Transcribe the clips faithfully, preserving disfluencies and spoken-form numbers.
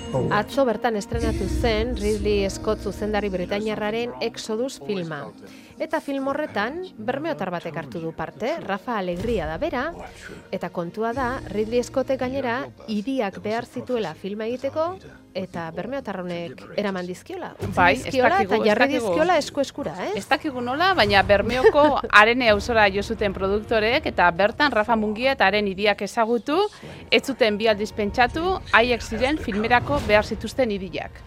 Atzo bertan estrenatu zen Ridley Scott zuzendari britainiarraren Exodus filma. Eta film horretan, bermeotar batek hartu du parte, Rafa Alegria da bera, eta kontua da, Ridley Scottek gainera, hiriak behar zituela filma egiteko, eta bermeotar honek eraman dizkiola. Bai, dizkiola eta jarri dizkiola esku-eskura, eh? Ez dakigu nola, baina Bermeoko Arene auzora jo zuten produktorek, eta bertan Rafa Mungia eta haren hiriak ezagutu, ez zuten bi aldiz pentsatu, haiek ziren filmerako behar zituzten hiriak.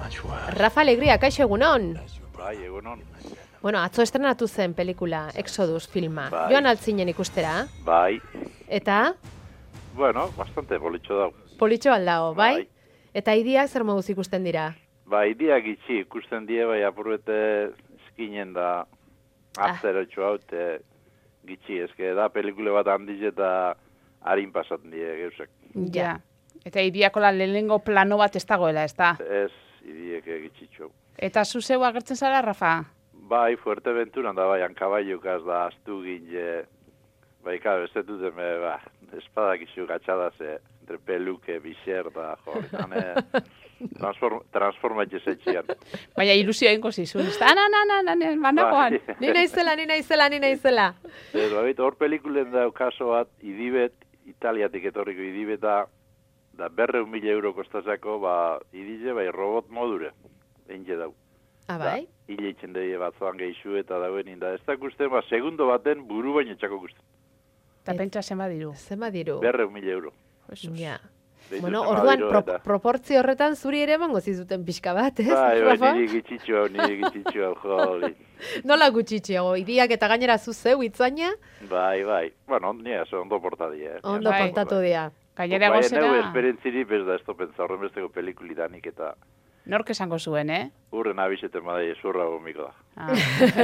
Rafa Alegria, kaixo egunon? Bai, egunon. Bueno, atzo estrenatu zen pelikula Exodus filma. Bai. Joan altzinen ikustera. Bai, Eta bueno, bastante politxo dau. politxo aldao, bai? Bai. Eta hiriak zer moduz ikusten dira? Bai, diak itxi ikusten die, bai, apurbete eskinen da azterotxo hau, te gitxi, eske da pelikule bat handiz eta harin pasatzen die geusek. Ja. Eta hiriakola lehenengo plano bat ez dagoela, ez da? Ez, idiek gitxitxo. Eta zu zeu agertzen zara, Rafa? Bai, Fuerteventuran da, bai, hankabailukaz da, astu gine, bai, kado, ez dut eme, ba, espadak izu gatxada ze, entre peluke, biser da, jo, hane, transform, transformatxe zetxian. Baina ilusio egingo zizun, ez da, na, na, na, na, na, banagoan. Bai. Ni naizela, ni naizela, ni naizela. Pero, abit, hor pelikulen da kaso bat, idibet, Italiatik etorriko idibeta, da berreun mila euro kostazako, ba, idize, bai, robot modure, enge dau. Ah, bai? Hile itxen deie batzoan gehizu eta dauen inda. Ez da gusten, ba, segundo baten buru baino txako gusten. Eta pentsa zenba diru. Zema diru? Berreun mila euro. Jesus. Ja. Deitu Bueno, zenba orduan, diru pro eta- proportzio horretan zuri ere emango zizuten pixka bat, ez? Bai, bai, Rafa? niri gitxitxo hau, niri gitxitxo hau, joli. Nola gutxitxeago, hiriak eta gainera zu zeu itzaina, Bai, bai. Bueno, ni oso ondo portadia. Eh. ondo Bai. portatu ddia. Gainera Bai, gozera, neu esperientziri bez da ez pentsa horren besteko pelikulidanik eta nork esango zuen, eh? urren abizeten badai zurra gomiko da. Ah.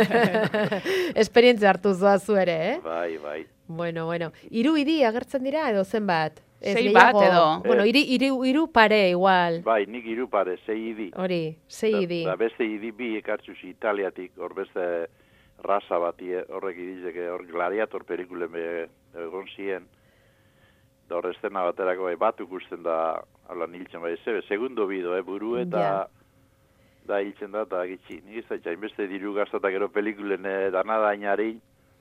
Esperientzia hartu zoa zu ere, eh? Bai, bai. Bueno, bueno. Hiru hiri agertzen dira edo zenbat? Ez, Sei gehiago? bat edo. Bueno, hiri hiru hiru pare igual. Bai, nik hiru pare, sei idi. Hori, sei hiri. Da, beste idi bi ekartzuzi Italiatik, hor beste raza bati, eh, horrek idizeke, hor gladiator pelikulen be, egon zien. Da hor estena baterako bai, bat ikusten da, hala niltzen bai, zebe, segundo bido, eh, buru eta Ja. da hiltzen da, eta gitxi. Nik ez da itxain beste diru gaztatak ero pelikulen eh, danadainari,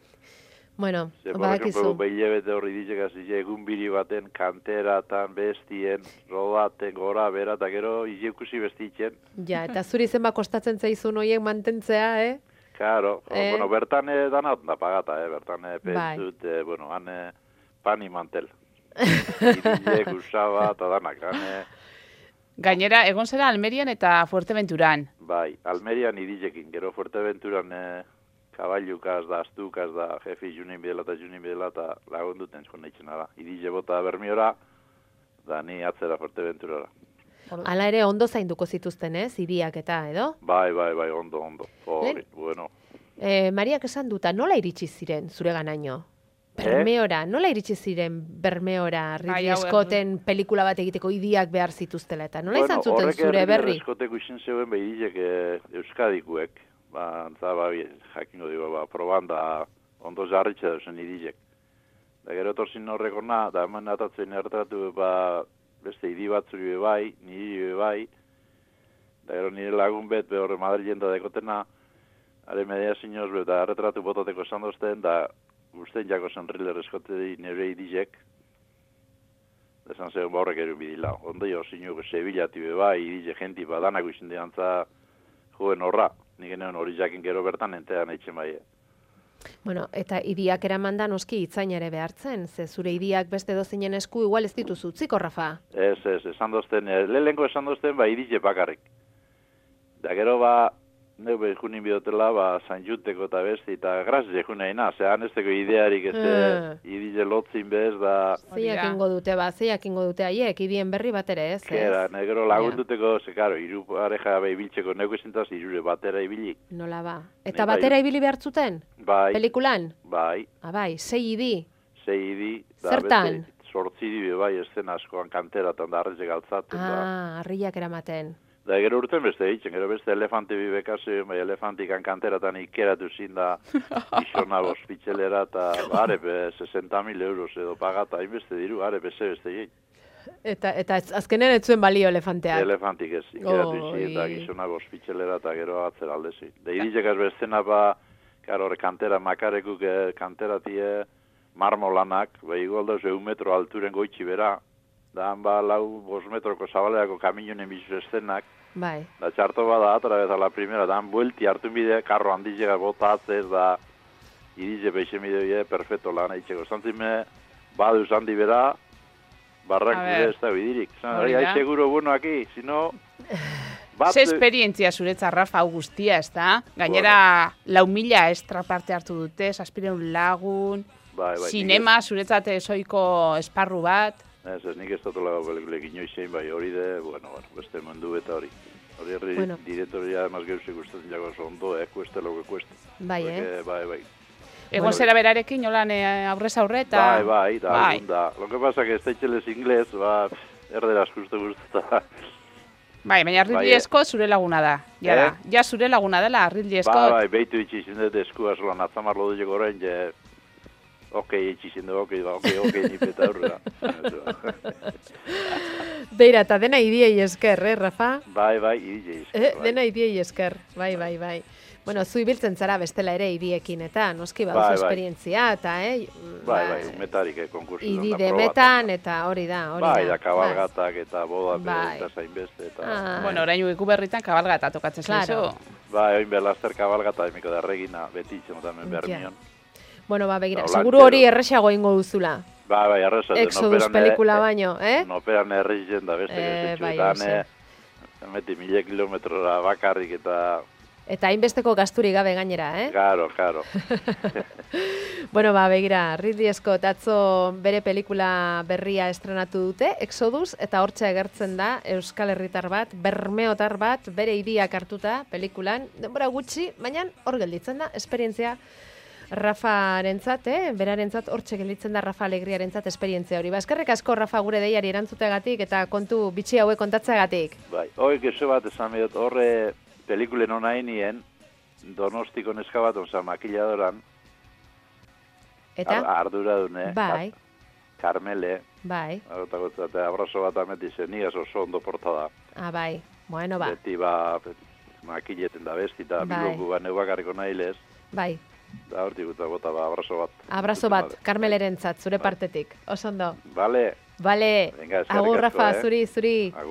Bueno, ze, por badakizu. ejemplo, behilebete horri dizek azizia, egun biri baten, kanteratan, bestien, rodaten, gora, bera, eta gero, izikusi bestitzen. Ja, eta zuri zenba kostatzen zaizun horiek mantentzea, eh? Claro, Eh? bueno, bertan eh, dana da pagata, eh, bertan eh, Bai. pentsut, eh, bueno, han eh, pan y mantel. Irilek, usaba, eta danak, han, eh, Gainera, egon zera Almerian eta Fuerteventuran. bai, Almerian irilekin, gero Fuerteventuran eh, kabailukaz da, astukaz da, jefi junin bidela eta junin bidela, eta lagunduten zuen eitzen da. Irile bota bermiora, da ni atzera Fuerteventurara. Hala ere ondo zainduko zituzten, ez? Hiriak eta, edo? Bai, bai, bai, ondo, ondo. Hori, Lehen- bueno. Eh, Mariak esan duta, nola iritsi ziren zure ganaino? Bermeora, nola iritsi ziren Bermeora, Ridley Bai, hau, Scotten pelikula bat egiteko hiriak behar zituztela, eta nola izan zuten horrek zure Ridley berri? Scotteko izin zeuen behirilek eh, Euskadikuek, ba, antza, ba, bi- jakingo digo, ba, proban da ondo jarritxe dauzen irilek. Da gero torzin horrek ona, da hemen atatzen ertratu, ba, beste hiri batzuri be bai, niri be bai, da gero nire lagun bet, be horre Madrilen da dekotena, are media sinoz, be, da erretratu botateko esan dozten, da guztien jako zen Ridley Scottei nire irilek, esan zegoen ba horrek erun bidila. Ondo jo, zinuko Sevillati be bai, irile genti badanako izin diantza joen horra. Nik enean hori jakin gero bertan entean eitzen bai. Bueno, eta hiriak eramanda noski itzaina ere behartzen, ze zure hiriak beste dozinen esku igual ez dituzu utziko, Rafa. Ez, ez, esan dozten, eh, lehenko esan dozten, ba, irile bakarrik. Da gero ba, neu behunin bidotela, ba, Sanjuteko eta besti, eta grazie junaina, zehan ez teko idearik ez, Eh. irile lotzin bez, da, Hori da. Zeiak ingo dute, ba, zeiak ingo dute haiek, hirien berri bat ere, ez? kera, ez? negero lagunduteko, ze, karo, iru pareja be ibiltzeko, neuko ezintaz, irure batera ibili. Nola ba. Eta Nik bai. batera ibili behartzuten? Bai, Pelikulan? bai, Ah, bai, sei idi. sei idi, da Zertan? beste sortzi di be bai, eszena askoan kanteratan da arreze galtzaten da. Ah, harriak eramaten. Da gero urten beste eitzen, gero beste elefante bi bekase, bai elefantikan kanteratan ikeratu zin da izona bospitzelera eta are be sesenta mil euros edo pagata, hainbeste diru, are beste beste egin. Eta, eta ez- azkenen ez zuen balio elefanteak. Elefantik ez, ikeratu Oi. izi eta gizonak ospitzelera eta gero atzera aldezi. Da irizek ez bestena ba, karo, hor kantera makarekuk eh, kanteratie marmolanak, ba igual da eun metro alturen goitxi bera, da han ba lau bos metroko zabaleako kaminonen bizu estenak, Bai. da txarto bada atra bez a la primera, da han buelti hartu bide, karro handizega bota atzez, da irize peixe bide perfecto lan eitzeko. Zantzime, badu handi bera, barrak A gure ver. ez da bidirik. Zan, Hori hai da. seguro bueno aquí, si no... Bat, Ze esperientzia zuretza, Rafa, hau guztia, ez da? Gainera, lau mila estra parte hartu dute, zazpireun lagun, bai, bai, sinema, zuretzat ezoiko esparru bat. Ez, ez, nik ez dutela pelikulek inoiz zein, bai, hori de, bueno, bueno, beste mundu eta hori. Hori herri Bueno. direktoria, además geusik gustatzen jago oso ondo, eh, kueste lo que kueste. Bai, eh? Porque, bai, bai. Egon Bueno. zera berarekin, jolan eh, aurrez aurre eta... Bai, bai, da, Bai. bai. da. Lo que pasa que ez daitxelez inglés, ba, erderaz justu guztata. Bai, baina Ridley Bai, eh. Scott zure laguna da. Ja, da. Eh? Ja zure laguna dela, Ridley Bai, Scott. bai, behitu itxi zindet eskua zolan atzamarlo dugu orain, je... Okei, itxi zindu, okei, ba, okei, okei, nipeta aurrera. Beira, eta dena idiei esker, eh, Rafa? Bai, bai, idei Eh, dena idiei esker, bai, bai, bai. Bueno, zu ibiltzen zara bestela ere idiekin eta noski baduzu Bai, bai. esperientzia eta, eh? Bai, bai, umetarik, eh, konkursu. Idi demetan eta hori da, hori Bai, da. da, kabalgatak eta boda Bai. eta zainbeste, eta... Ah, Bueno, orain uiku berritan kabalgata tokatzen Claro. zaizu. Bai, oin belaster kabalgata, emiko da regina, beti itzen tamen Ja. bermion. bueno, ba, begira, Hola, seguru entero. hori erresago ingo duzula. Bai, bai, arresa. Exodus pelikula baino, eh? Noperan errezen da beste, Eh, eh, bai, eta oso. ane, emeti mila kilometrora bakarrik eta... Eta hainbesteko gasturik gabe gainera, eh? Karo, karo. Bueno, ba, begira, Ridley Scott atzo bere pelikula berria estrenatu dute, Exodus, eta hortxe agertzen da Euskal Herritar bat, bermeotar bat, bere hiriak hartuta pelikulan, denbora gutxi, baina hor gelditzen da, esperientzia Rafarentzat, eh? Berarentzat hortxe gelditzen da Rafa Alegriarentzat esperientzia hori. Ba, eskerrik asko Rafa gure deiari erantzutegatik eta kontu bitxi hauek kontatzeagatik. Bai, hori gezo bat esan behot, horre pelikulen hona inien, Donostiko neska bat onza makiladoran, Eta? ar, arduradune, Bai, Carmele, bai, agotako eta abrazo bat ameti zen, nigaz oso ondo porta da. ah, bai, bueno, ba, Beti ba, makileten da besti, eta Bai. bilboku ba neubakarriko nahi lez, bai. da hortik guta bota ba, abrazo bat. Abrazo bat, Karmelerentzat, zure partetik. Oso ondo. Vale, Vale, Venga, eskerrik agur asko, Rafa, eh. zuri, zuri. Agur.